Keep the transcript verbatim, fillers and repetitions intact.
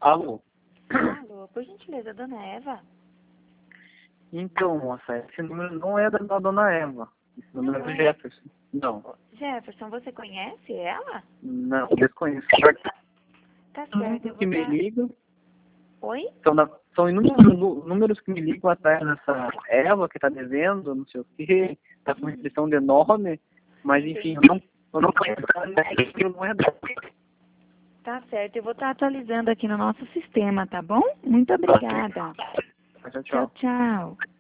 Alô? Alô, por gentileza, dona Eva? Então, moça, esse número não é da, da dona Eva. Esse número Não é do é? Jefferson. Não, Jefferson, você conhece ela? não, desconheço. Tá Os certo, eu números que vou me dar... ligam Oi? são, da, são inúmeros nu- números que me ligam atrás dessa Eva que tá devendo, não sei o quê, tá com restrição de nome, mas enfim, eu não, eu não conheço ela, não é dela. Tá certo, eu vou estar atualizando aqui no nosso sistema, tá bom? Muito obrigada. Tchau, Tchau, tchau. tchau.